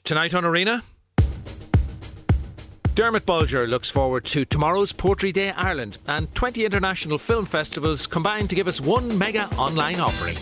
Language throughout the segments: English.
Tonight on Arena, Dermot Bolger looks forward to tomorrow's Poetry Day Ireland, and 20 international film festivals combine to give us one mega online offering.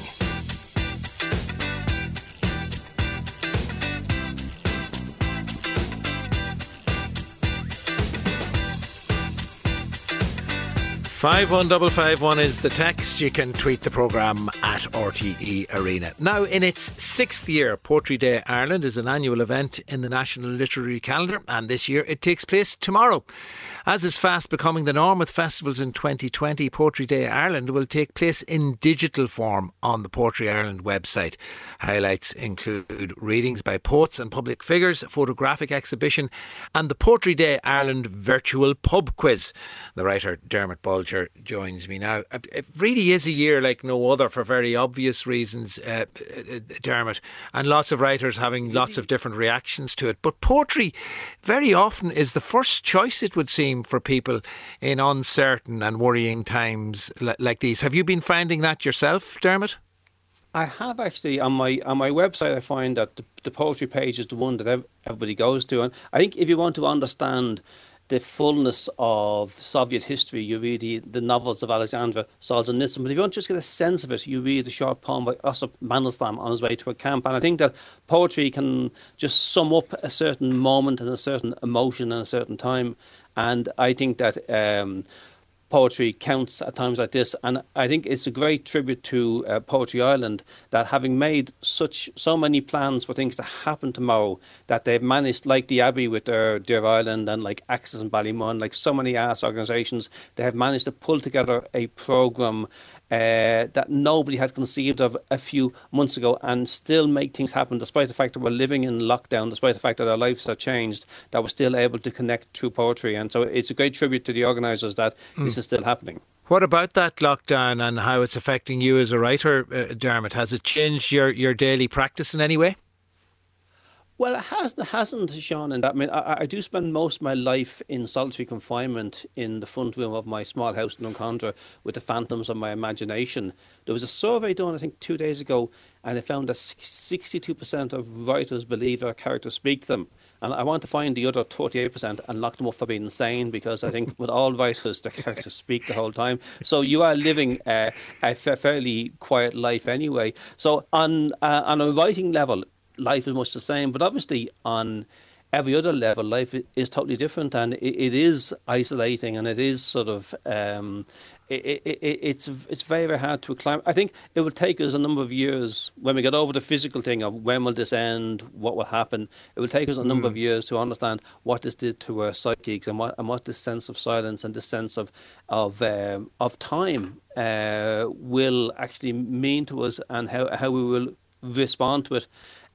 Five one double 551 is the text. You can tweet the programme at RTE Arena. Now, in its 6th year, Poetry Day Ireland is an annual event in the National Literary Calendar, and this year it takes place tomorrow. As is fast becoming the norm with festivals in 2020, Poetry Day Ireland will take place in digital form on the Poetry Ireland website. Highlights include readings by poets and public figures, a photographic exhibition, and the Poetry Day Ireland virtual pub quiz. The writer Dermot Bolger joins me now. It really is a year like no other for very obvious reasons, Dermot, and lots of writers having lots of different reactions to it. But poetry very often is the first choice, it would seem, for people in uncertain and worrying times like these. Have you been finding that yourself, Dermot? I have actually. On my website, I find that the poetry page is the one that everybody goes to. And I think if you want to understand the fullness of Soviet history, you read the novels of Alexander Solzhenitsyn. But if you want to just get a sense of it, you read a short poem by Osip Mandelstam on his way to a camp. And I think that poetry can just sum up a certain moment and a certain emotion and a certain time. And I think that poetry counts at times like this, and I think it's a great tribute to Poetry Ireland that, having made so many plans for things to happen tomorrow, that they've managed, like the Abbey with their Dear Ireland and like Access in Ballymun, like so many arts organisations, they have managed to pull together a programme that nobody had conceived of a few months ago, and still make things happen despite the fact that we're living in lockdown, despite the fact that our lives have changed, that we're still able to connect through poetry. And so it's a great tribute to the organisers that this is still happening. What about that lockdown and how it's affecting you as a writer, Dermot? Has it changed your daily practice in any way? Well, it hasn't, Sean, in that. I mean, I do spend most of my life in solitary confinement in the front room of my small house in Drumcondra with the phantoms of my imagination. There was a survey done, I think, 2 days ago, and it found that 62% of writers believe their characters speak to them. And I want to find the other 38% and lock them up for being insane, because I think with all writers, their characters speak the whole time. So you are living a fairly quiet life anyway. So on a writing level, life is much the same, but obviously on every other level, life is totally different, and it is isolating, and it is sort of it's very, very hard to acclimate. I think it will take us a number of years when we get over the physical thing of when will this end, what will happen. It will take us a number of years to understand what this did to our psyches, and what this sense of silence and this sense of time will actually mean to us, and how we will respond to it.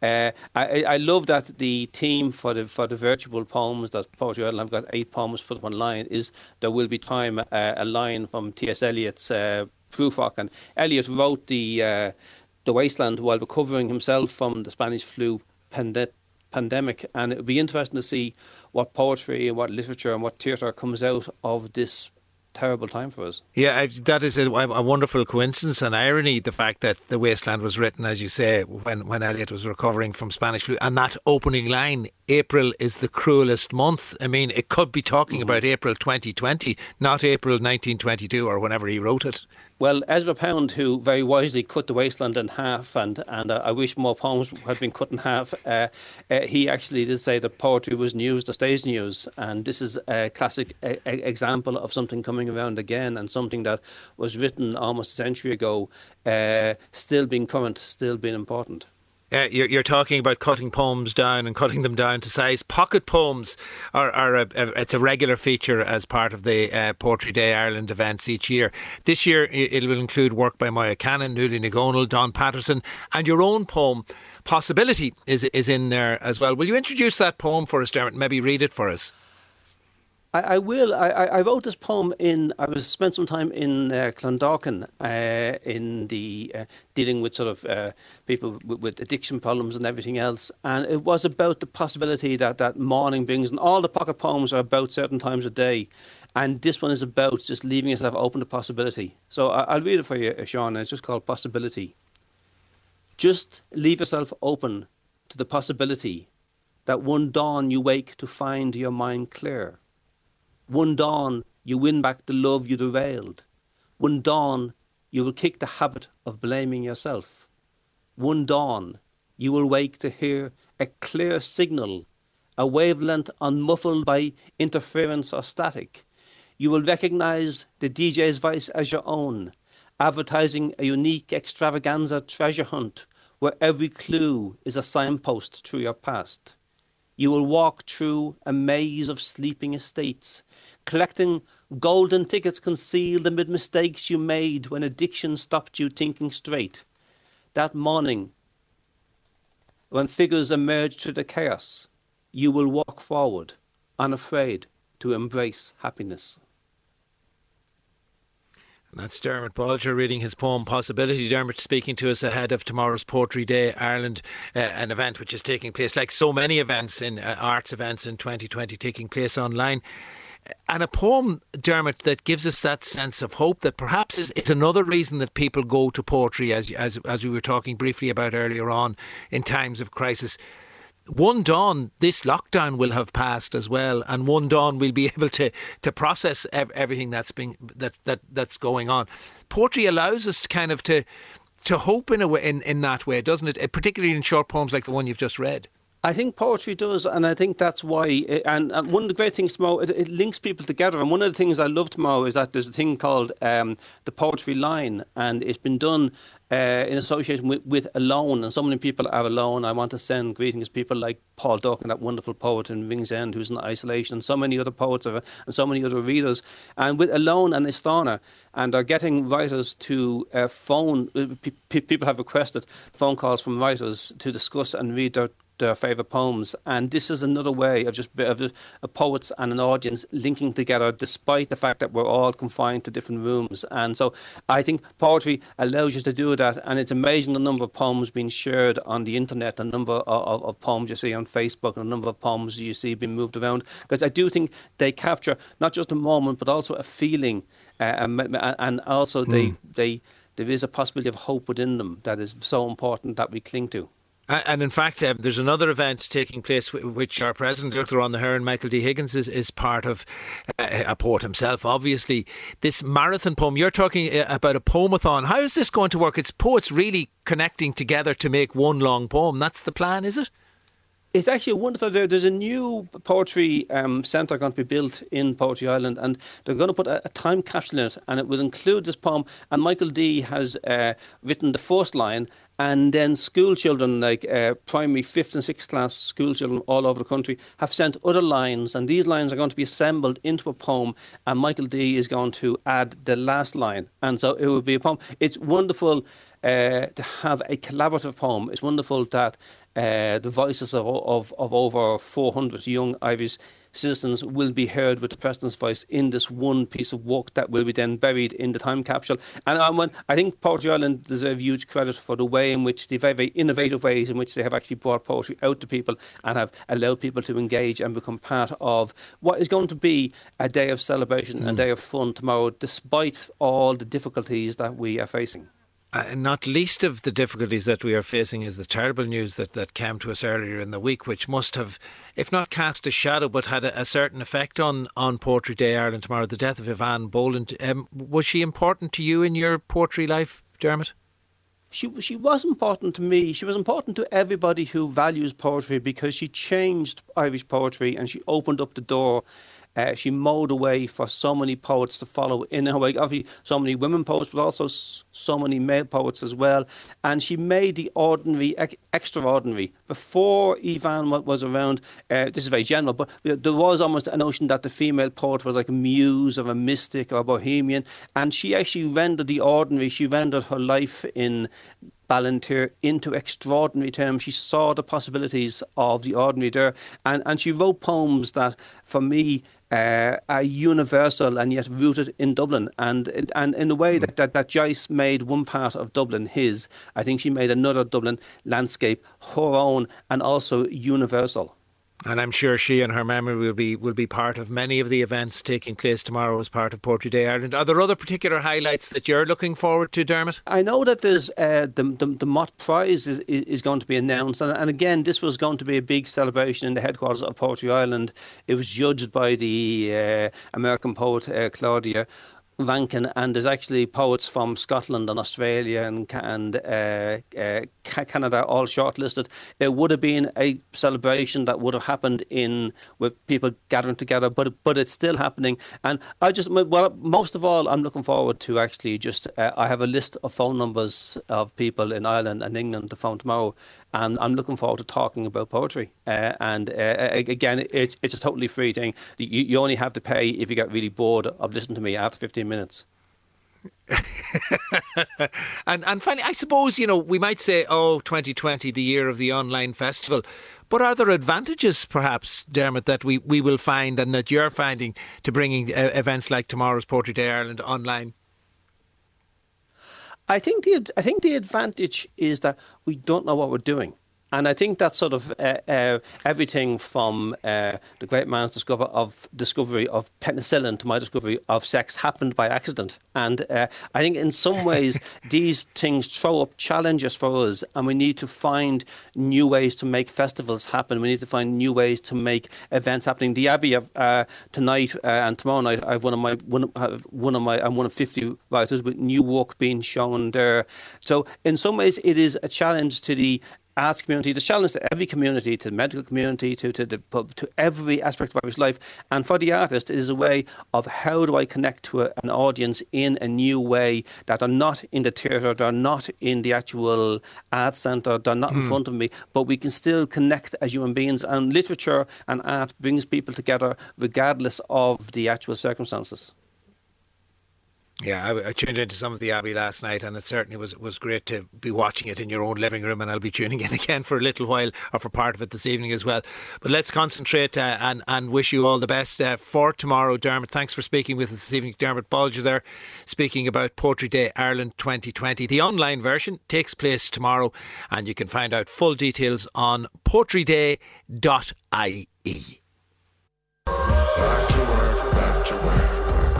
I love that the theme for the virtual poems that Poetry Ireland have got 8 poems put up online is There Will Be Time, a line from T.S. Eliot's Prufrock. And Eliot wrote the Wasteland while recovering himself from the Spanish flu pandemic, and it would be interesting to see what poetry and what literature and what theatre comes out of this terrible time for us. Yeah, that is a wonderful coincidence and irony, the fact that The Wasteland was written, as you say, when Eliot was recovering from Spanish flu, and that opening line, April is the cruelest month. I mean, it could be talking about April 2020, not April 1922 or whenever he wrote it. Well, Ezra Pound, who very wisely cut The Wasteland in half, and I wish more poems had been cut in half, he actually did say that poetry was news that stays news, and this is a classic example of something coming around again, and something that was written almost a century ago, still being current, still being important. You're talking about cutting poems down and cutting them down to size. Pocket poems it's a regular feature as part of the Poetry Day Ireland events each year. This year it will include work by Moya Cannon, Nuala O'Goneill, Don Patterson, and your own poem Possibility is in there as well. Will you introduce that poem for us, Dermot, and maybe read it for us? I will. I wrote this poem spent some time in Clondalkin in the dealing with sort of people with addiction problems and everything else, and it was about the possibility that morning brings, and all the pocket poems are about certain times of day, and this one is about just leaving yourself open to possibility. So I'll read it for you, Sean. It's just called Possibility. Just leave yourself open to the possibility that one dawn you wake to find your mind clear. One dawn you win back the love you derailed. One dawn you will kick the habit of blaming yourself. One dawn you will wake to hear a clear signal, a wavelength unmuffled by interference or static. You will recognise the DJ's voice as your own, advertising a unique extravaganza treasure hunt where every clue is a signpost through your past. You will walk through a maze of sleeping estates, collecting golden tickets concealed amid mistakes you made when addiction stopped you thinking straight. That morning, when figures emerge through the chaos, you will walk forward, unafraid to embrace happiness. And that's Dermot Bolger reading his poem Possibility. Dermot speaking to us ahead of tomorrow's Poetry Day Ireland, an event which is taking place, like so many events in arts events in 2020, taking place online. And a poem, Dermot, that gives us that sense of hope that perhaps it's another reason that people go to poetry, as we were talking briefly about earlier on, in times of crisis. One dawn, this lockdown will have passed as well, and one dawn we'll be able to process everything that's going on. Poetry allows us kind of to hope in a way, in that way, doesn't it? Particularly in short poems like the one you've just read. I think poetry does, and I think that's why. And one of the great things tomorrow, it links people together. And one of the things I love tomorrow is that there's a thing called the Poetry Line, and it's been done in association with Alone. And so many people are alone. I want to send greetings to people like Paul Duncan, that wonderful poet in Ringsend, who's in isolation, and so many other poets and so many other readers. And with Alone and Istana, and they're getting writers to phone. People have requested phone calls from writers to discuss and read their favourite poems, and this is another way of just a poets and an audience linking together despite the fact that we're all confined to different rooms. And so I think poetry allows you to do that, and it's amazing the number of poems being shared on the internet, the number of poems you see on Facebook, and the number of poems you see being moved around, because I do think they capture not just a moment but also a feeling, and also there is a possibility of hope within them that is so important that we cling to. And in fact, there's another event taking place which our president, Dr. On the Hearn, Michael D. Higgins, is part of, a poet himself, obviously. This marathon poem, you're talking about a poemathon. How is this going to work? It's poets really connecting together to make one long poem. That's the plan, is it? It's actually wonderful. There's a new poetry centre going to be built in Poetry Island, and they're going to put a time capsule in it, and it will include this poem. And Michael D has written the first line, and then school children, like primary 5th and 6th class school children all over the country, have sent other lines, and these lines are going to be assembled into a poem, and Michael D is going to add the last line, and so it will be a poem. It's wonderful to have a collaborative poem. It's wonderful that the voices of over 400 young Irish citizens will be heard with the President's voice in this one piece of work that will be then buried in the time capsule. And I think Poetry Island deserve huge credit for the way in which, the very, very innovative ways in which they have actually brought poetry out to people and have allowed people to engage and become part of what is going to be a day of celebration, a day of fun tomorrow, despite all the difficulties that we are facing. Not least of the difficulties that we are facing is the terrible news that came to us earlier in the week, which must have, if not cast a shadow, but had a certain effect on Poetry Day Ireland tomorrow, the death of Yvonne Boland. Was she important to you in your poetry life, Dermot? She was important to me. She was important to everybody who values poetry, because she changed Irish poetry and she opened up the door. She mowed a way for so many poets to follow in her way. Obviously, so many women poets, but also so many male poets as well. And she made the ordinary extraordinary. Before Yvonne was around, this is very general, but there was almost a notion that the female poet was like a muse or a mystic or a bohemian. And she actually rendered the ordinary. She rendered her life in Ballantyre into extraordinary terms. She saw the possibilities of the ordinary there. And she wrote poems that, for me, are universal and yet rooted in Dublin, and in a way that Joyce made one part of Dublin his, I think she made another Dublin landscape her own and also universal. And I'm sure she and her memory will be part of many of the events taking place tomorrow as part of Poetry Day Ireland. Are there other particular highlights that you're looking forward to, Dermot? I know that there's the Mott Prize is going to be announced, and again, this was going to be a big celebration in the headquarters of Poetry Ireland. It was judged by the American poet Claudia Rankin, and there's actually poets from Scotland and Australia and Canada all shortlisted. It would have been a celebration that would have happened with people gathering together, but it's still happening. And most of all, I'm looking forward to actually I have a list of phone numbers of people in Ireland and England to phone tomorrow, and I'm looking forward to talking about poetry. Again, it's a totally free thing. You only have to pay if you get really bored of listening to me after 15 minutes. and finally, I suppose, we might say, 2020, the year of the online festival. But are there advantages, perhaps, Dermot, that we will find and that you're finding to bringing events like tomorrow's Poetry Day Ireland online? I think the advantage is that we don't know what we're doing. And I think that's sort of everything from the great man's discovery of penicillin to my discovery of sex happened by accident. And I think in some ways these things throw up challenges for us, and we need to find new ways to make festivals happen. We need to find new ways to make events happening. The Abbey tonight and tomorrow night, I'm one of 50 writers with new work being shown there. So in some ways, it is a challenge to the arts community, the challenge to every community, to the medical community, to every aspect of Irish life. And for the artist, it is a way of how do I connect to an audience in a new way that are not in the theatre, they're not in the actual arts centre, they're not in front of me, but we can still connect as human beings. And literature and art brings people together regardless of the actual circumstances. Yeah, I tuned into some of the Abbey last night, and it certainly was great to be watching it in your own living room, and I'll be tuning in again for a little while, or for part of it this evening as well. But let's concentrate and wish you all the best for tomorrow, Dermot. Thanks for speaking with us this evening. Dermot Bolger there, speaking about Poetry Day Ireland 2020. The online version takes place tomorrow, and you can find out full details on poetryday.ie. Back to work, back to work.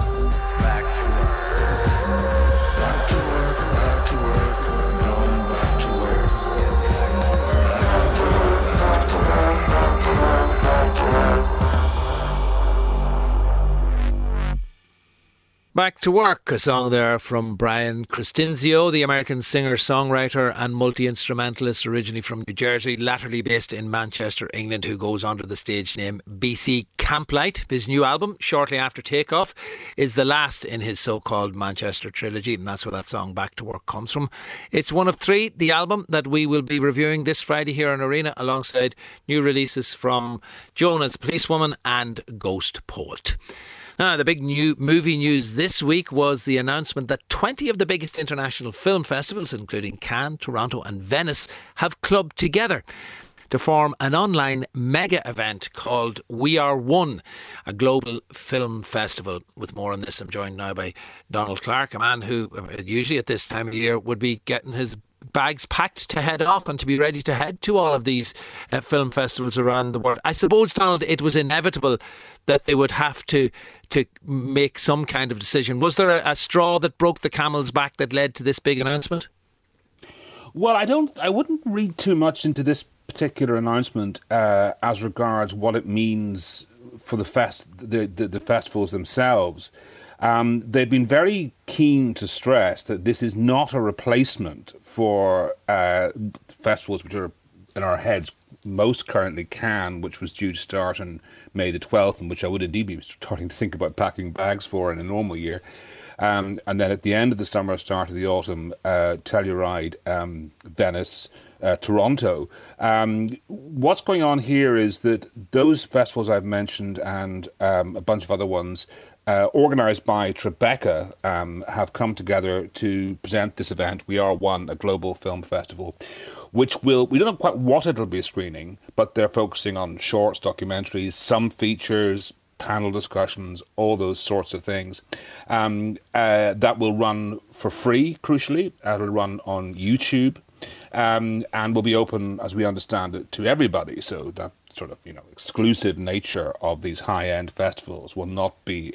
Back to Work, a song there from Brian Crestinzio, the American singer-songwriter and multi-instrumentalist originally from New Jersey, latterly based in Manchester, England, who goes under the stage name BC Camplight. His new album, Shortly After Takeoff, is the last in his so-called Manchester trilogy, and that's where that song Back to Work comes from. It's one of three, the album that we will be reviewing this Friday here on Arena, alongside new releases from Jonah's Policewoman and Ghost Poet. Now, the big new movie news this week was the announcement that 20 of the biggest international film festivals, including Cannes, Toronto and Venice, have clubbed together to form an online mega event called We Are One, a global film festival. With more on this, I'm joined now by Donald Clark, a man who usually at this time of year would be getting his bags packed to head off and to be ready to head to all of these film festivals around the world. I suppose, Donald, it was inevitable that they would have to make some kind of decision. Was there a straw that broke the camel's back that led to this big announcement? Well, I wouldn't read too much into this particular announcement as regards what it means for the festivals themselves. They've been very keen to stress that this is not a replacement for festivals which are in our heads most currently Cannes, which was due to start on May the 12th, and which I would indeed be starting to think about packing bags for in a normal year. And then at the end of the summer, start of the autumn, Telluride, Venice, Toronto. What's going on here is that those festivals I've mentioned and a bunch of other ones organised by Tribeca have come together to present this event, We Are One, a global film festival, which we don't know quite what it'll be screening, but they're focusing on shorts, documentaries, some features, panel discussions, all those sorts of things. That will run for free, crucially. It'll run on YouTube. and will be open, as we understand it, to everybody. So that sort of exclusive nature of these high-end festivals will not be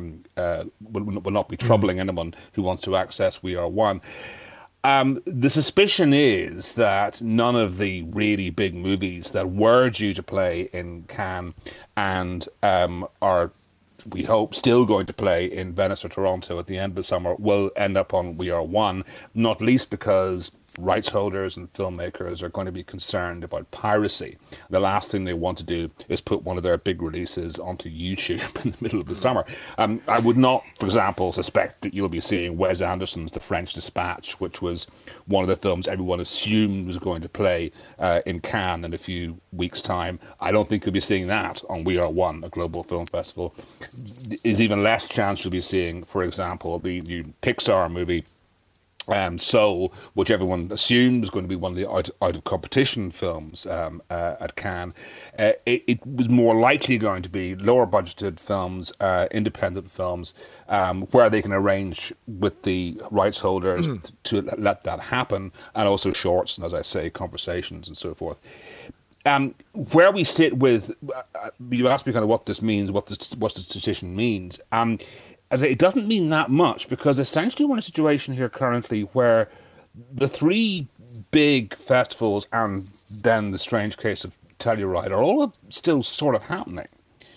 will not be troubling anyone who wants to access We Are One. The suspicion is that none of the really big movies that were due to play in Cannes and are, we hope, still going to play in Venice or Toronto at the end of the summer will end up on We Are One, not least because rights holders and filmmakers are going to be concerned about piracy. The last thing they want to do is put one of their big releases onto YouTube in the middle of the summer. I would not, for example, suspect that you'll be seeing Wes Anderson's The French Dispatch, which was one of the films everyone assumed was going to play in Cannes in a few weeks' time. I don't think you'll be seeing that on We Are One, a global film festival. There's even less chance you'll be seeing, for example, the new Pixar movie Soul, which everyone assumed was going to be one of the out of competition films at Cannes. It was more likely going to be lower budgeted films, independent films, where they can arrange with the rights holders to let that happen, and also shorts, and as I say, conversations and so forth. Where we sit with, you asked me kind of what this means, what this decision means. It doesn't mean that much, because essentially we're in a situation here currently where the three big festivals and then the strange case of Telluride are all still sort of happening.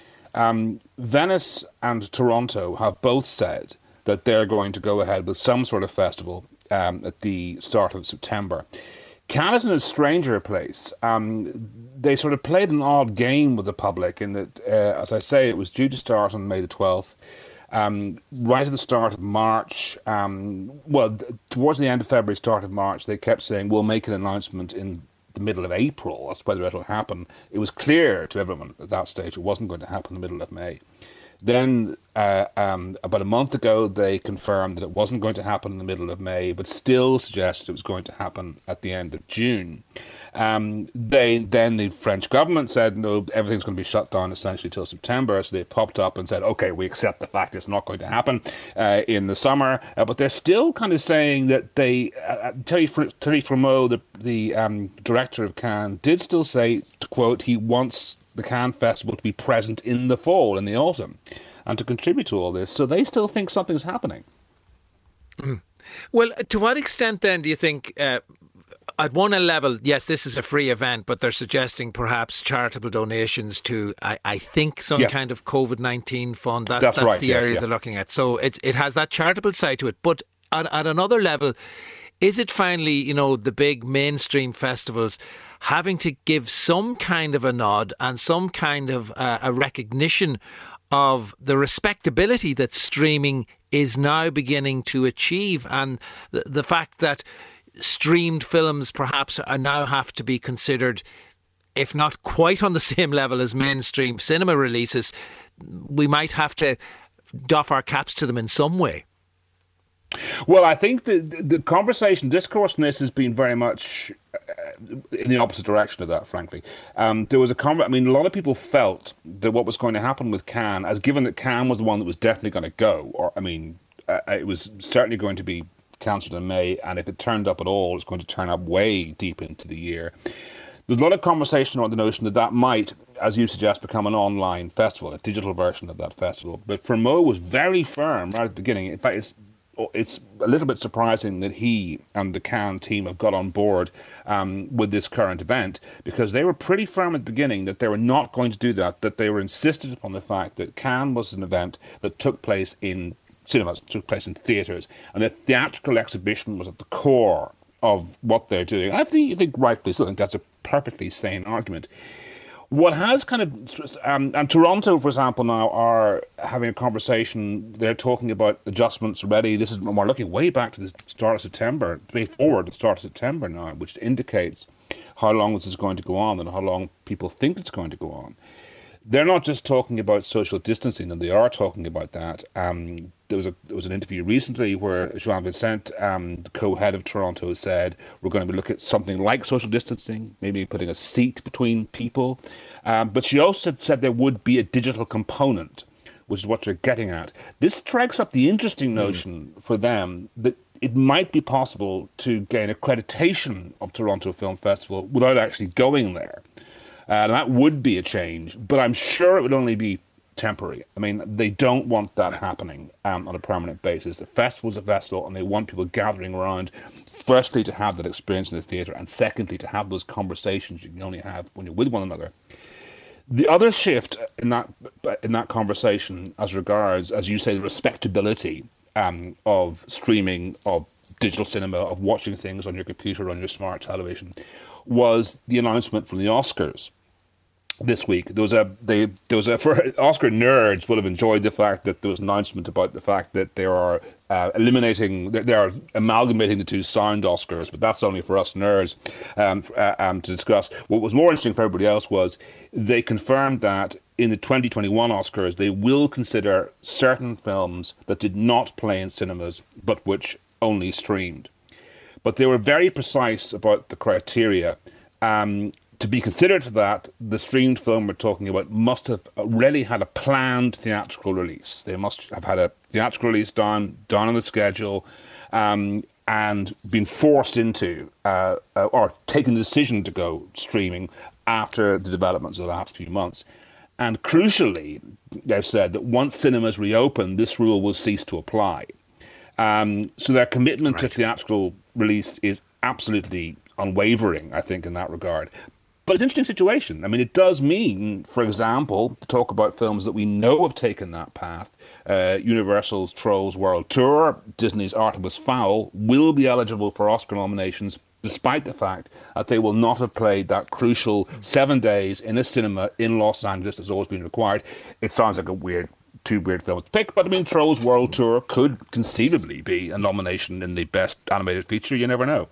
Venice and Toronto have both said that they're going to go ahead with some sort of festival at the start of September. Cannes is in a stranger place. They sort of played an odd game with the public in that, as I say, it was due to start on May the 12th. Right at the start of March, towards the end of February, start of March, they kept saying, we'll make an announcement in the middle of April as to whether it'll happen. It was clear to everyone at that stage it wasn't going to happen in the middle of May. Then, about a month ago, they confirmed that it wasn't going to happen in the middle of May, but still suggested it was going to happen at the end of June. Then the French government said, no, everything's going to be shut down essentially till September. So they popped up and said, okay, we accept the fact it's not going to happen in the summer. But they're still kind of saying that they, Thierry Frémaux, the director of Cannes, did still say, to quote, he wants the Cannes Festival to be present in the fall, in the autumn, and to contribute to all this. So they still think something's happening. Well, to what extent then do you think... at one level, yes, this is a free event, but they're suggesting perhaps charitable donations to, I think, some kind of COVID-19 fund. That's right, the area they're looking at. So it has that charitable side to it. But at another level, is it finally, the big mainstream festivals having to give some kind of a nod and some kind of a recognition of the respectability that streaming is now beginning to achieve, and the fact that streamed films perhaps now have to be considered, if not quite on the same level as mainstream cinema releases, we might have to doff our caps to them in some way? Well, I think the discourse on this has been very much in the opposite direction of that, frankly. There was a lot of people felt that what was going to happen with Cannes, as given that Cannes was the one that was definitely going to go, it was certainly going to be cancelled in May, and if it turned up at all, it's going to turn up way deep into the year. There's a lot of conversation about the notion that might, as you suggest, become an online festival, a digital version of that festival. But Frémaux was very firm right at the beginning. In fact, it's a little bit surprising that he and the Cannes team have got on board with this current event, because they were pretty firm at the beginning that they were not going to do that they were insistent upon the fact that Cannes was an event that took place in cinemas, took place in theatres, and the theatrical exhibition was at the core of what they're doing. I think rightfully so. I think that's a perfectly sane argument. What has kind of, and Toronto, for example, now are having a conversation. They're talking about adjustments already. We're looking way back to the start of September, way forward to the start of September now, which indicates how long this is going to go on and how long people think it's going to go on. They're not just talking about social distancing, and they are talking about that. There was an interview recently where Jean Vincent, the co-head of Toronto, said we're going to look at something like social distancing, maybe putting a seat between people. But she also said there would be a digital component, which is what you're getting at. This strikes up the interesting notion for them that it might be possible to gain accreditation of Toronto Film Festival without actually going there. And that would be a change, but I'm sure it would only be temporary. I mean, they don't want that happening on a permanent basis. The festival's a festival, and they want people gathering around, firstly, to have that experience in the theatre, and secondly, to have those conversations you can only have when you're with one another. The other shift in that conversation as regards, as you say, the respectability of streaming, of digital cinema, of watching things on your computer, on your smart television, was the announcement from the Oscars this week. There was a for Oscar nerds will have enjoyed the fact that there was an announcement about the fact that they are they are amalgamating the two sound Oscars, but that's only for us nerds to discuss. What was more interesting for everybody else was they confirmed that in the 2021 Oscars they will consider certain films that did not play in cinemas but which only streamed. But they were very precise about the criteria. To be considered for that, the streamed film we're talking about must have already had a planned theatrical release. They must have had a theatrical release done on the schedule, and been forced into or taken the decision to go streaming after the developments of the last few months. And crucially, they've said that once cinemas reopen, this rule will cease to apply. So their commitment to theatrical release is absolutely unwavering, I think, in that regard. But it's an interesting situation. I mean, it does mean, for example, to talk about films that we know have taken that path, Universal's Trolls World Tour, Disney's Artemis Fowl, will be eligible for Oscar nominations, despite the fact that they will not have played that crucial 7 days in a cinema in Los Angeles that's always been required. It sounds like two weird films to pick, but I mean, Trolls World Tour could conceivably be a nomination in the Best Animated Feature. You never know.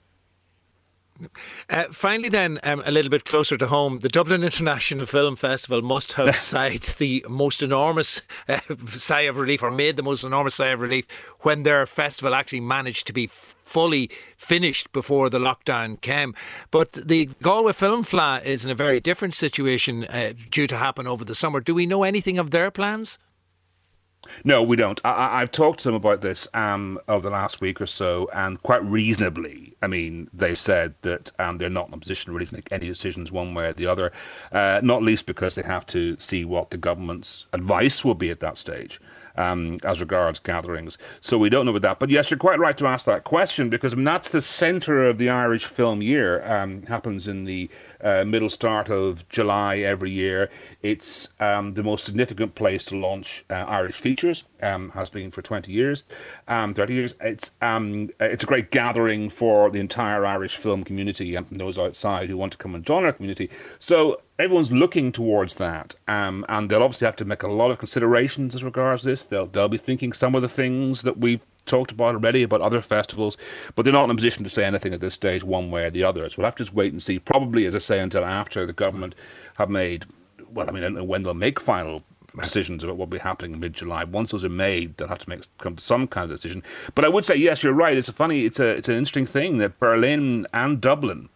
Finally then, a little bit closer to home, the Dublin International Film Festival must have sighed the most enormous sigh of relief, or made the most enormous sigh of relief, when their festival actually managed to be fully finished before the lockdown came. But the Galway Film Fleadh is in a very different situation, due to happen over the summer. Do we know anything of their plans? No, we don't. I've talked to them about this over the last week or so, and quite reasonably, I mean, they said that they're not in a position really to make any decisions one way or the other, not least because they have to see what the government's advice will be at that stage. As regards gatherings. So we don't know about that. But yes, you're quite right to ask that question, because I mean, that's the centre of the Irish film year. Happens in the middle start of July every year. It's the most significant place to launch Irish features, has been for 20 years, 30 years. It's a great gathering for the entire Irish film community and those outside who want to come and join our community. So everyone's looking towards that, and they'll obviously have to make a lot of considerations as regards this. They'll be thinking some of the things that we've talked about already about other festivals, but they're not in a position to say anything at this stage one way or the other. So we'll have to just wait and see, probably, as I say, until after the government have made, well, I mean, I don't know when they'll make final decisions about what will be happening in mid-July. Will are made, they'll have to come to some kind of decision. But I would say, yes, you're right. It's an interesting thing that Berlin and Dublin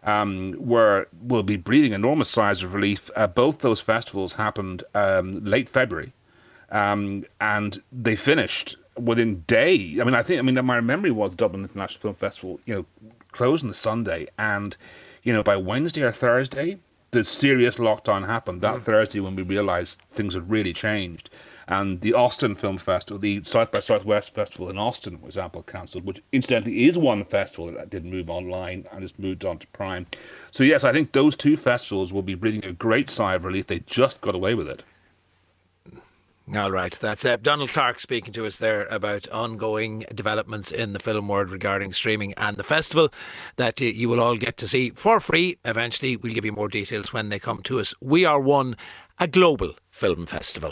will be breathing enormous sighs of relief. Both those festivals happened late February, and they finished within days. I mean, my memory was Dublin International Film Festival, closed on the Sunday, and by Wednesday or Thursday, the serious lockdown happened. That Thursday, when we realised things had really changed. And the Austin Film Festival, the South by Southwest Festival in Austin, for example, cancelled, which incidentally is one festival that did move online and has moved on to Prime. So yes, I think those two festivals will be breathing a great sigh of relief. They just got away with it. All right, that's Donald Clark speaking to us there about ongoing developments in the film world regarding streaming and the festival that you will all get to see for free. Eventually, we'll give you more details when they come to us. We Are One, a global film festival.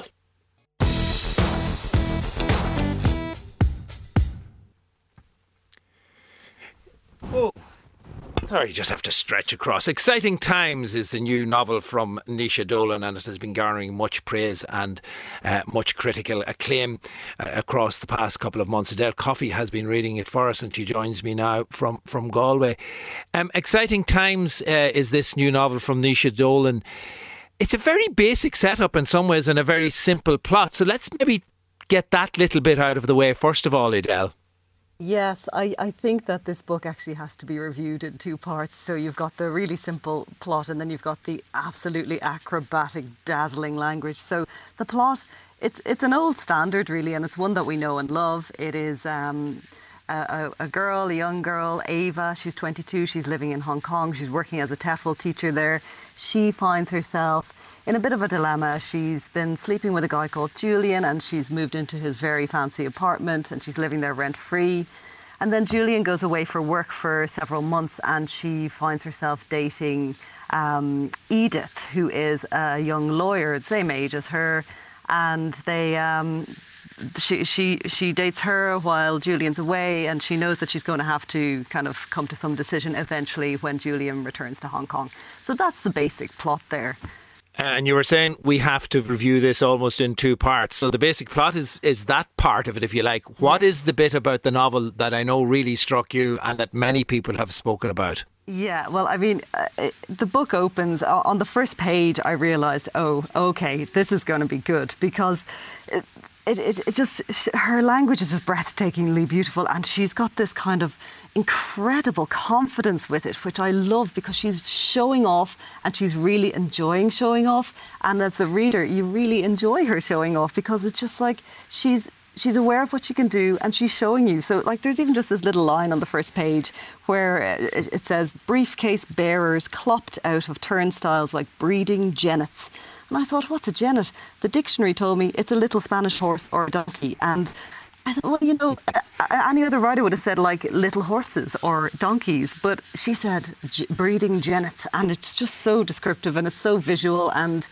Oh, sorry, just have to stretch across. Exciting Times is the new novel from Naoise Dolan, and it has been garnering much praise and much critical acclaim across the past couple of months. Adele Coffey has been reading it for us, and she joins me now from Galway. Exciting Times is this new novel from Naoise Dolan. It's a very basic setup in some ways and a very simple plot. So let's maybe get that little bit out of the way first of all, Adele. Yes, I think that this book actually has to be reviewed in two parts. So you've got the really simple plot, and then you've got the absolutely acrobatic, dazzling language. So the plot, it's an old standard really, and it's one that we know and love. It is a girl, a young girl, Ava. She's 22. She's living in Hong Kong. She's working as a TEFL teacher there. She finds herself in a bit of a dilemma. She's been sleeping with a guy called Julian, and she's moved into his very fancy apartment, and she's living there rent-free. And then Julian goes away for work for several months, and she finds herself dating Edith, who is a young lawyer, the same age as her. And she dates her while Julian's away, and she knows that she's going to have to kind of come to some decision eventually when Julian returns to Hong Kong. So that's the basic plot there. And you were saying we have to review this almost in two parts. So the basic plot is that part of it, if you like. What is the bit about the novel that I know really struck you and that many people have spoken about? Yeah, well, I mean, the book opens on the first page. I realised, oh, okay, this is going to be good, because it just, her language is just breathtakingly beautiful, and she's got this kind of incredible confidence with it, which I love, because she's showing off and she's really enjoying showing off. And as the reader, you really enjoy her showing off, because it's just like she's aware of what she can do, and she's showing you. So, like, there's even just this little line on the first page where it says, briefcase bearers clopped out of turnstiles like breeding jennets. And I thought, what's a jennet? The dictionary told me it's a little Spanish horse or a donkey. And I thought, well, you know, any other writer would have said, like, little horses or donkeys. But she said breeding jennets. And it's just so descriptive, and it's so visual, and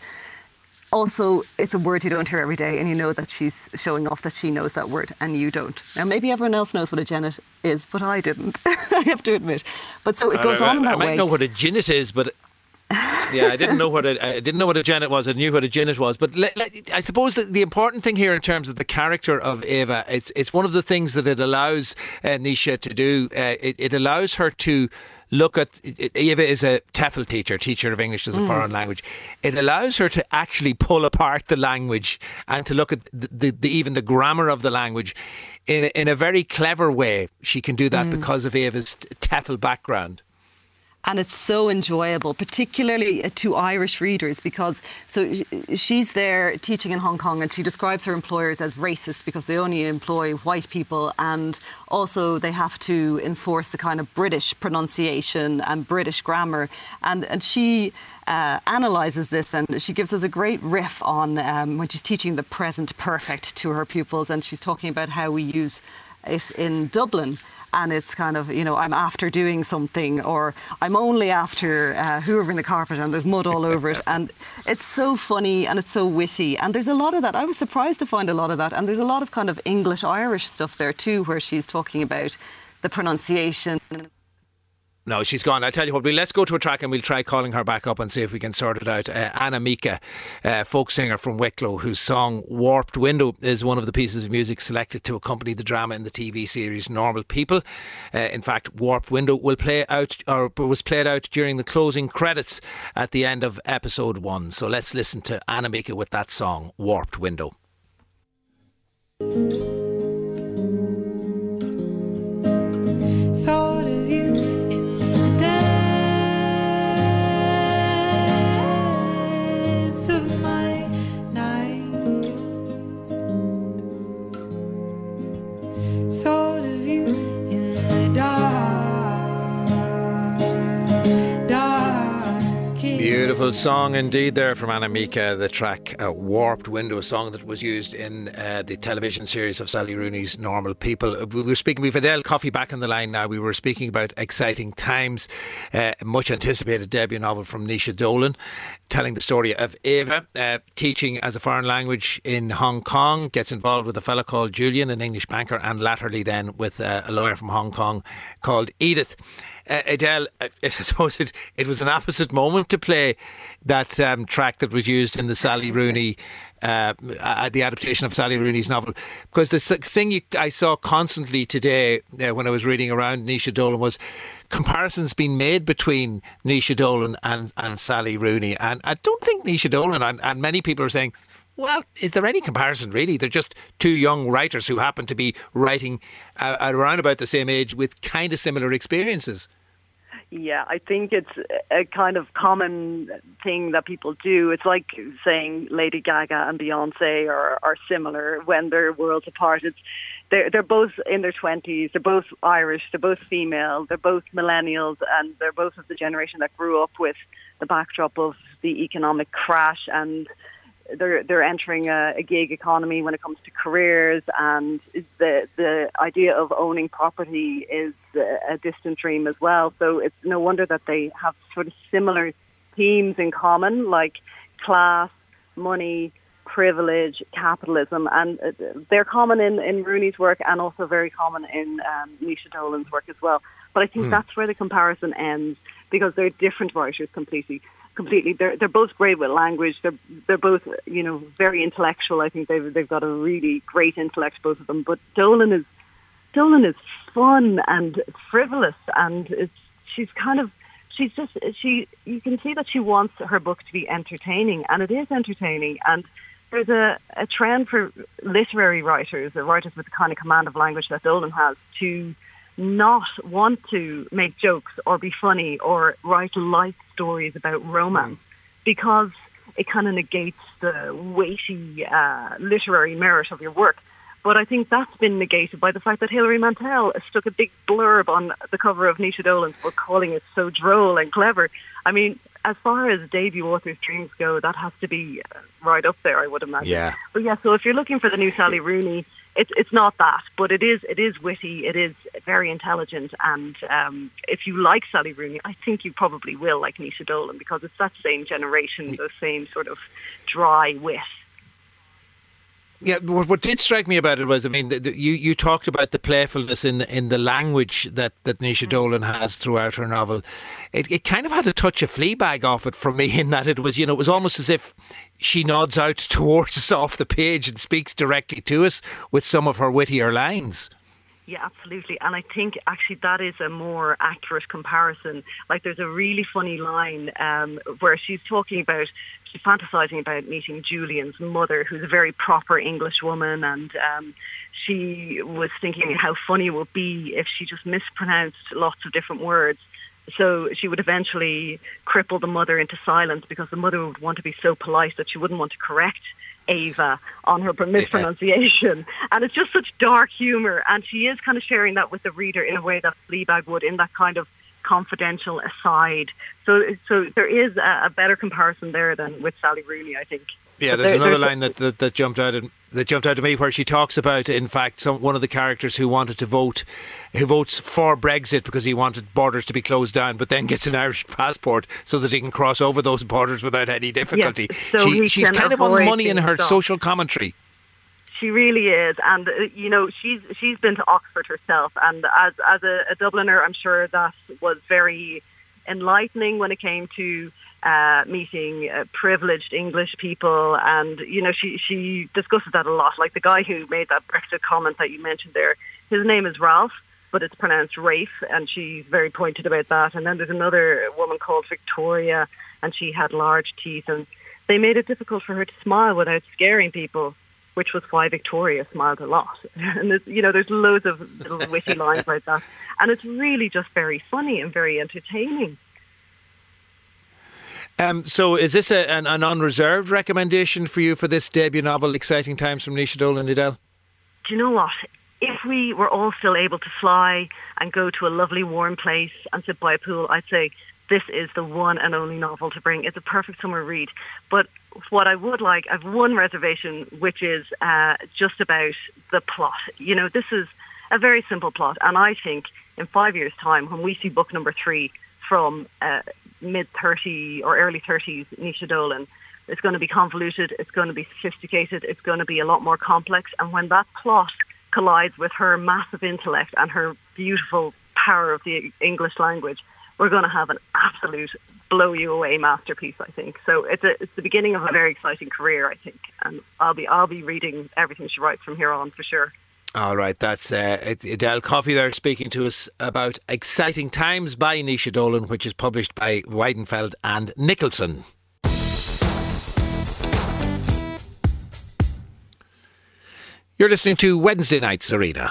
also, it's a word you don't hear every day, and you know that she's showing off that she knows that word and you don't. Now, maybe everyone else knows what a jennet is, but I didn't, I have to admit. But so it goes on in that way. I might know what a jennet is, but yeah, I didn't know what a jennet was. I knew what a jennet was. But I suppose that the important thing here in terms of the character of Ava, it's one of the things that it allows Naoise to do. It allows her to look at, Ava is a TEFL teacher of English as a foreign language. It allows her to actually pull apart the language and to look at even the grammar of the language in a very clever way. She can do that because of Ava's TEFL background. And it's so enjoyable, particularly to Irish readers, because she's there teaching in Hong Kong, and she describes her employers as racist because they only employ white people, and also they have to enforce the kind of British pronunciation and British grammar. And she analyses this, and she gives us a great riff on when she's teaching the present perfect to her pupils, and she's talking about how we use it in Dublin. And it's kind of, you know, I'm after doing something, or I'm only after hoovering the carpet and there's mud all over it. And it's so funny and it's so witty. And there's a lot of that. I was surprised to find a lot of that. And there's a lot of kind of English-Irish stuff there too, where she's talking about the pronunciation. No, she's gone. I'll tell you what, let's go to a track and we'll try calling her back up and see if we can sort it out. Anna Mieke, folk singer from Wicklow, whose song Warped Window is one of the pieces of music selected to accompany the drama in the TV series Normal People. In fact, Warped Window was played out during the closing credits at the end of episode 1. So let's listen to Anna Mieke with that song, Warped Window. Thought of you Beautiful song indeed there from Anna Mieke, the track Warped Window, a song that was used in the television series of Sally Rooney's Normal People. We were speaking with Adele Coffey back on the line now. We were speaking about Exciting Times, much anticipated debut novel from Naoise Dolan, telling the story of Ava, teaching as a foreign language in Hong Kong, gets involved with a fellow called Julian, an English banker, and latterly then with a lawyer from Hong Kong called Edith. Adele, I suppose it was an opposite moment to play that track that was used in the Sally Rooney, the adaptation of Sally Rooney's novel. Because the thing I saw constantly today when I was reading around Naoise Dolan was comparisons being made between Naoise Dolan and Sally Rooney. And I don't think Naoise Dolan, and many people are saying, Well, is there any comparison really? They're just two young writers who happen to be writing around about the same age with kind of similar experiences. Yeah, I think it's a kind of common thing that people do. It's like saying Lady Gaga and Beyonce are similar when they're worlds apart. They're both in their 20s, they're both Irish, they're both female, they're both millennials, and they're both of the generation that grew up with the backdrop of the economic crash, and they're entering a gig economy when it comes to careers, and the idea of owning property is a distant dream as well. So it's no wonder that they have sort of similar themes in common, like class, money, privilege, capitalism, and they're common in Rooney's work and also very common in Naoise Dolan's work as well. But I think that's where the comparison ends, because they're different writers completely. They're both great with language. They're both, very intellectual. I think they've got a really great intellect, both of them. But Dolan is fun and frivolous, and you can see that she wants her book to be entertaining, and it is entertaining. And there's a trend for literary writers, the writers with the kind of command of language that Dolan has, to not want to make jokes or be funny or write light stories about romance, because it kind of negates the weighty literary merit of your work. But I think that's been negated by the fact that Hilary Mantel stuck a big blurb on the cover of Naoise Dolan's book calling it so droll and clever. I mean, as far as debut authors' dreams go, that has to be right up there, I would imagine. Yeah. But yeah, so if you're looking for the new Sally Rooney, it's not that, but it is witty, it is very intelligent, and if you like Sally Rooney, I think you probably will like Naoise Dolan, because it's that same generation, those same sort of dry wit. Yeah, what did strike me about it was, I mean, you talked about the playfulness in the language that Naoise Dolan has throughout her novel. It kind of had a touch of Fleabag off it for me, in that it was almost as if she nods out towards us off the page and speaks directly to us with some of her wittier lines. Yeah, absolutely. And I think actually that is a more accurate comparison. Like, there's a really funny line where she's fantasizing about meeting Julian's mother, who's a very proper English woman, and she was thinking how funny it would be if she just mispronounced lots of different words. So she would eventually cripple the mother into silence, because the mother would want to be so polite that she wouldn't want to correct Ava on her mispronunciation. And it's just such dark humour, and she is kind of sharing that with the reader in a way that Fleabag would, in that kind of confidential aside. So there is a better comparison there than with Sally Rooney, I think. Yeah, there's another line that jumped out to me, where she talks about, in fact, one of the characters who wanted to vote, who votes for Brexit because he wanted borders to be closed down, but then gets an Irish passport so that he can cross over those borders without any difficulty. Yes, so she's kind of on money in her social commentary. She really is, and she's been to Oxford herself, and as a Dubliner, I'm sure that was very enlightening when it came to meeting privileged English people, and she discusses that a lot. Like the guy who made that Brexit comment that you mentioned there, his name is Ralph, but it's pronounced Rafe, and she's very pointed about that. And then there's another woman called Victoria, and she had large teeth, and they made it difficult for her to smile without scaring people, which was why Victoria smiled a lot. And there's loads of little witty lines like that, and it's really just very funny and very entertaining. So is this an unreserved recommendation for you for this debut novel, Exciting Times, from Naoise Dolan, Edel? Do you know what? If we were all still able to fly and go to a lovely warm place and sit by a pool, I'd say this is the one and only novel to bring. It's a perfect summer read. But what I would like, I've one reservation, which is just about the plot. This is a very simple plot, and I think in 5 years' time, when we see book number 3 from mid-30s or early 30s Naoise Dolan, it's going to be convoluted, it's going to be sophisticated, it's going to be a lot more complex, and when that plot collides with her massive intellect and her beautiful power of the English language, we're going to have an absolute blow-you-away masterpiece, I think. So it's the beginning of a very exciting career, I think, and I'll be reading everything she writes from here on, for sure. All right, that's Edel Coffey there speaking to us about Exciting Times by Naoise Dolan, which is published by Weidenfeld and Nicholson. You're listening to Wednesday Night's Arena.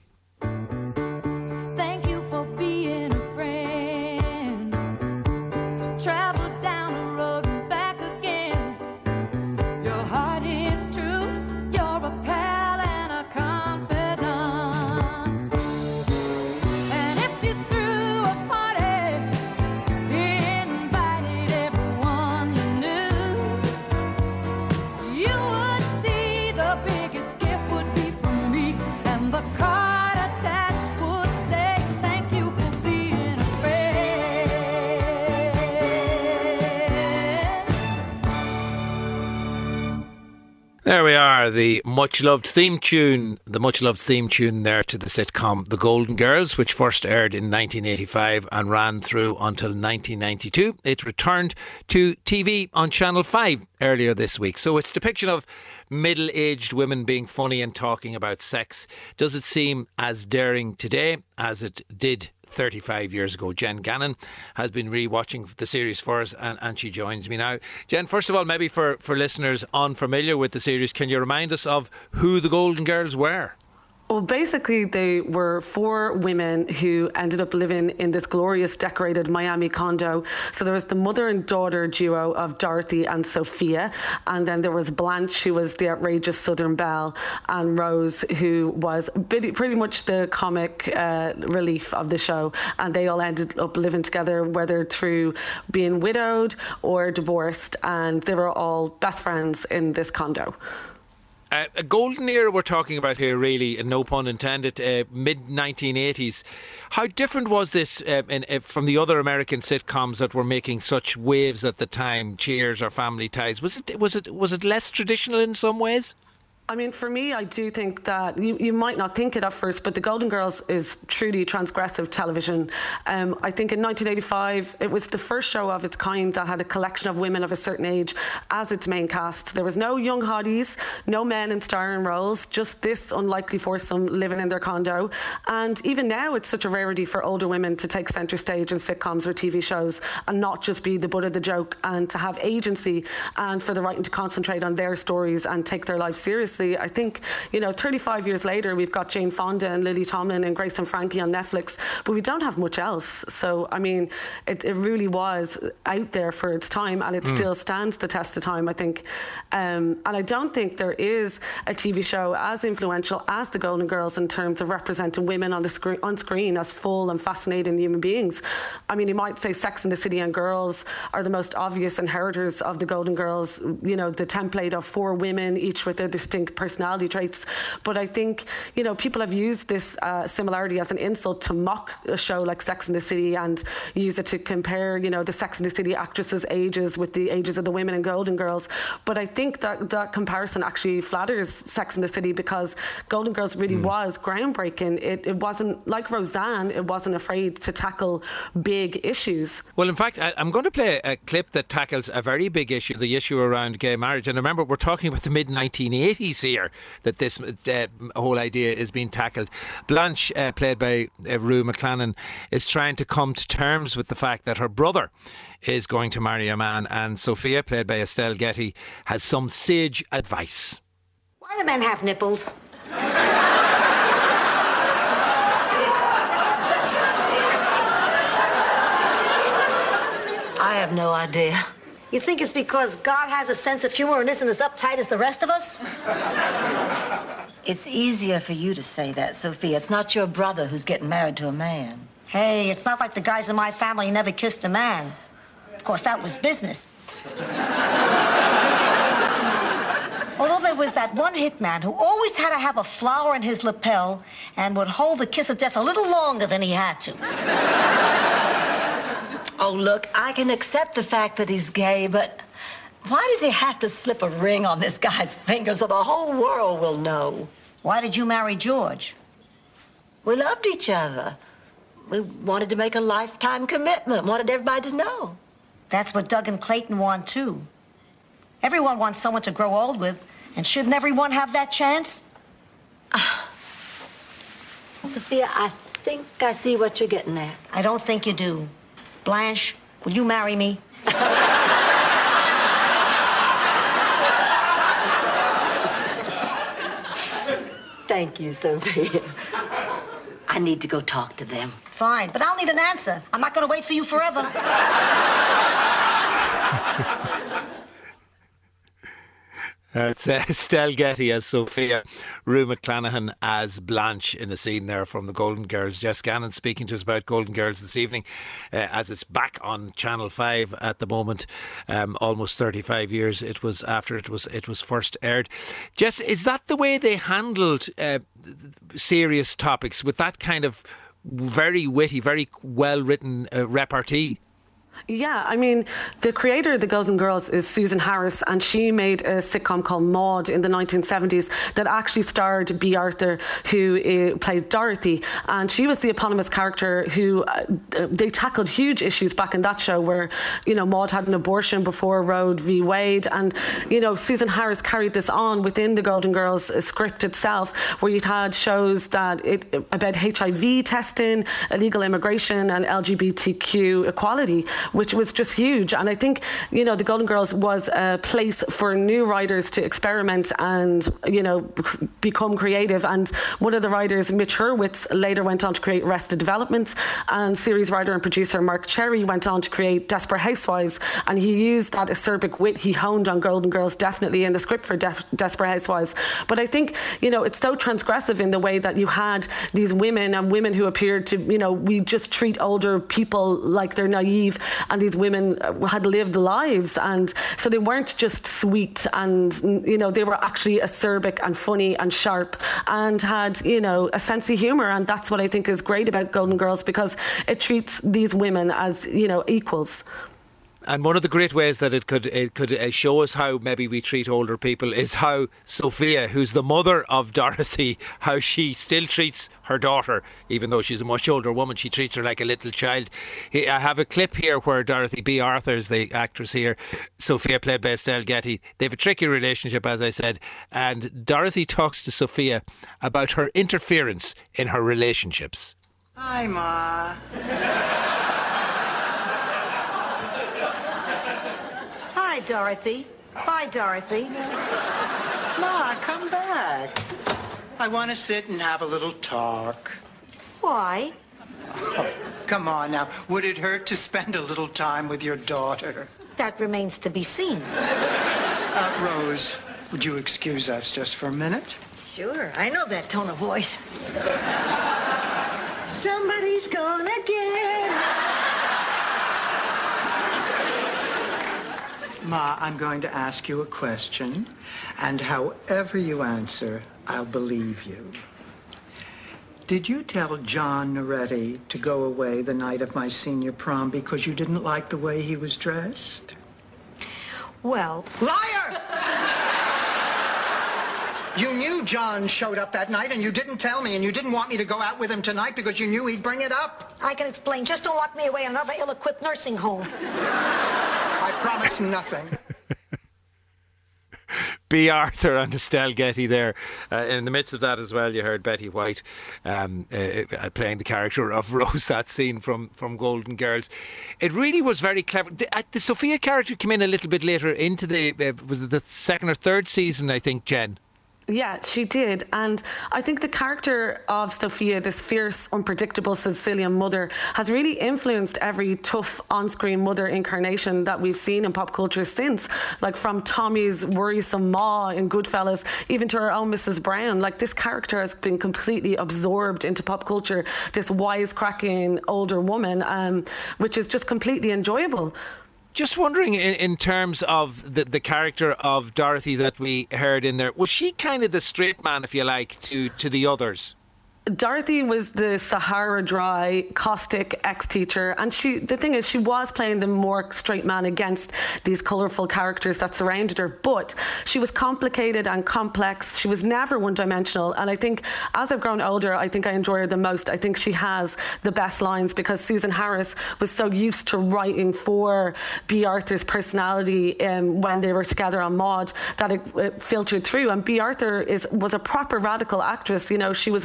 Thank you for being a friend. Travel down the road and back again. Your heart is true. You're a pal and a confidant. And if you threw a party, invited everyone you knew, you would see the biggest gift would be from me, and the card attached would say thank you for being a friend. There we are, the much-loved theme tune there to the sitcom The Golden Girls, which first aired in 1985 and ran through until 1992. It returned to TV on Channel 5 earlier this week. So its depiction of middle-aged women being funny and talking about sex, does it seem as daring today as it did 35 years ago? Jen Gannon has been re-watching the series for us, and she joins me now. Jen, first of all, maybe for listeners unfamiliar with the series, can you remind us of who the Golden Girls were? Well, basically, they were 4 women who ended up living in this glorious decorated Miami condo. So there was the mother and daughter duo of Dorothy and Sophia. And then there was Blanche, who was the outrageous Southern Belle, and Rose, who was pretty much the comic relief of the show. And they all ended up living together, whether through being widowed or divorced. And they were all best friends in this condo. A golden era we're talking about here, really, and no pun intended, mid-1980s. How different was this from the other American sitcoms that were making such waves at the time, Cheers or Family Ties? Was it less traditional in some ways? I mean, for me, I do think that you might not think it at first, but The Golden Girls is truly transgressive television. I think in 1985, it was the first show of its kind that had a collection of women of a certain age as its main cast. There was no young hotties, no men in starring roles, just this unlikely foursome living in their condo. And even now, it's such a rarity for older women to take centre stage in sitcoms or TV shows and not just be the butt of the joke, and to have agency and for the right to concentrate on their stories and take their life seriously. I think, 35 years later, we've got Jane Fonda and Lily Tomlin and Grace and Frankie on Netflix, but we don't have much else. So, I mean, it really was out there for its time, and it still stands the test of time, I think. And I don't think there is a TV show as influential as The Golden Girls in terms of representing women on screen as full and fascinating human beings. I mean, you might say Sex and the City and Girls are the most obvious inheritors of The Golden Girls, the template of 4 women, each with their distinct personality traits. But I think, people have used this similarity as an insult to mock a show like Sex and the City and use it to compare, the Sex and the City actresses' ages with the ages of the women in Golden Girls. But I think that comparison actually flatters Sex and the City, because Golden Girls really was groundbreaking. It wasn't, like Roseanne, it wasn't afraid to tackle big issues. Well, in fact, I'm going to play a clip that tackles a very big issue, the issue around gay marriage. And remember, we're talking about the mid-1980s here that this whole idea is being tackled. Blanche, played by Rue McClanahan, is trying to come to terms with the fact that her brother is going to marry a man, and Sophia, played by Estelle Getty, has some sage advice. Why do men have nipples? I have no idea. You think it's because God has a sense of humor and isn't as uptight as the rest of us? It's easier for you to say that, Sophia. It's not your brother who's getting married to a man. Hey, it's not like the guys in my family never kissed a man. Of course, that was business. Although there was that one hitman who always had to have a flower in his lapel and would hold the kiss of death a little longer than he had to. Oh, look, I can accept the fact that he's gay, but why does he have to slip a ring on this guy's finger so the whole world will know? Why did you marry George? We loved each other. We wanted to make a lifetime commitment, wanted everybody to know. That's what Doug and Clayton want, too. Everyone wants someone to grow old with, and shouldn't everyone have that chance? Sophia, I think I see what you're getting at. I don't think you do. Blanche, will you marry me? Thank you, Sophia. I need to go talk to them. Fine, but I'll need an answer. I'm not going to wait for you forever. It's Estelle Getty as Sophia, Rue McClanahan as Blanche in a scene there from the Golden Girls. Jess Gannon speaking to us about Golden Girls this evening as it's back on Channel 5 at the moment. Almost 35 years it was after it was first aired. Jess, is that the way they handled serious topics, with that kind of very witty, very well written repartee? Yeah, I mean, the creator of the Golden Girls is Susan Harris, and she made a sitcom called Maude in the 1970s that actually starred Bea Arthur, who played Dorothy, and she was the eponymous character who they tackled huge issues back in that show where, you know, Maude had an abortion before Roe v. Wade, and, you know, Susan Harris carried this on within the Golden Girls script itself, where you'd had shows that about HIV testing, illegal immigration and LGBTQ equality, which was just huge. And I think, you know, the Golden Girls was a place for new writers to experiment and, you know, become creative. And one of the writers, Mitch Hurwitz, later went on to create Arrested Development, and series writer and producer Mark Cherry went on to create Desperate Housewives, and he used that acerbic wit he honed on Golden Girls definitely in the script for Desperate Housewives. But I think, you know, it's so transgressive in the way that you had these women and women who appeared to, you know, we just treat older people like they're naive, and these women had lived lives, and so they weren't just sweet, and, you know, they were actually acerbic and funny and sharp and had, you know, a sense of humour. And that's what I think is great about Golden Girls, because it treats these women as, you know, equals. And one of the great ways that it could show us how maybe we treat older people is how Sophia, who's the mother of Dorothy, how she still treats her daughter, even though she's a much older woman. She treats her like a little child. I have a clip here where Dorothy, Bea Arthur is the actress here, Sophia played by Estelle Getty. They have a tricky relationship, as I said, and Dorothy talks to Sophia about her interference in her relationships. Hi, Ma. Hi, Dorothy. Bye, Dorothy. Ma, come back. I want to sit and have a little talk. Why? Oh, come on now. Would it hurt to spend a little time with your daughter? That remains to be seen. Rose, would you excuse us just for a minute? Sure, I know that tone of voice. Somebody's gonna get... Ma, I'm going to ask you a question, and however you answer, I'll believe you. Did you tell John Noretti to go away the night of my senior prom because you didn't like the way he was dressed? Well... Liar! You knew John showed up that night, and you didn't tell me, and you didn't want me to go out with him tonight because you knew he'd bring it up. I can explain. Just don't lock me away in another ill-equipped nursing home. I promise nothing. Bea Arthur and Estelle Getty there. In the midst of that as well, you heard Betty White playing the character of Rose, that scene from Golden Girls. It really was very clever. The Sophia character came in a little bit later into was it the second or third season, I think, Jen? Yeah, she did. And I think the character of Sophia, this fierce, unpredictable Sicilian mother, has really influenced every tough on-screen mother incarnation that we've seen in pop culture since. Like from Tommy's worrisome ma in Goodfellas, even to her own Mrs. Brown. Like, this character has been completely absorbed into pop culture, this wisecracking older woman, which is just completely enjoyable. Just wondering, in terms of the character of Dorothy that we heard in there, was she kind of the straight man, if you like, to the others? Dorothy was the Sahara Dry, caustic ex-teacher, and the thing is, she was playing the more straight man against these colourful characters that surrounded her, but she was complicated and complex. She was never one-dimensional, and I think as I've grown older, I think I enjoy her the most. I think she has the best lines because Susan Harris was so used to writing for Bea Arthur's personality when they were together on Maude that it filtered through. And Bea Arthur was a proper radical actress. You know, she was one of the few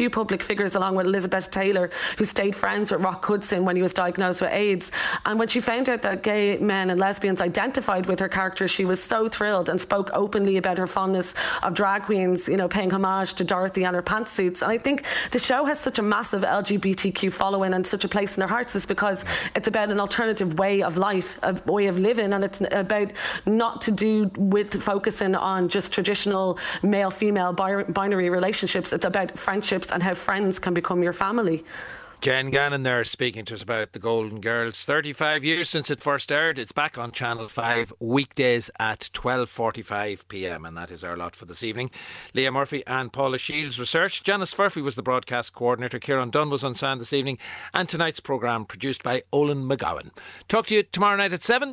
few public figures, along with Elizabeth Taylor, who stayed friends with Rock Hudson when he was diagnosed with AIDS. And when she found out that gay men and lesbians identified with her character, she was so thrilled and spoke openly about her fondness of drag queens, you know, paying homage to Dorothy and her pantsuits. And I think the show has such a massive LGBTQ following and such a place in their hearts is because it's about an alternative way of life, a way of living, and it's about not to do with focusing on just traditional male-female binary relationships. It's about friendships and how friends can become your family. Jen Gannon there speaking to us about The Golden Girls. 35 years since it first aired. It's back on Channel 5 weekdays at 12:45pm, and that is our lot for this evening. Leah Murphy and Paula Shields researched. Janice Furphy was the broadcast coordinator. Kieran Dunn was on sound this evening, and tonight's programme produced by Olin McGowan. Talk to you tomorrow night at 7.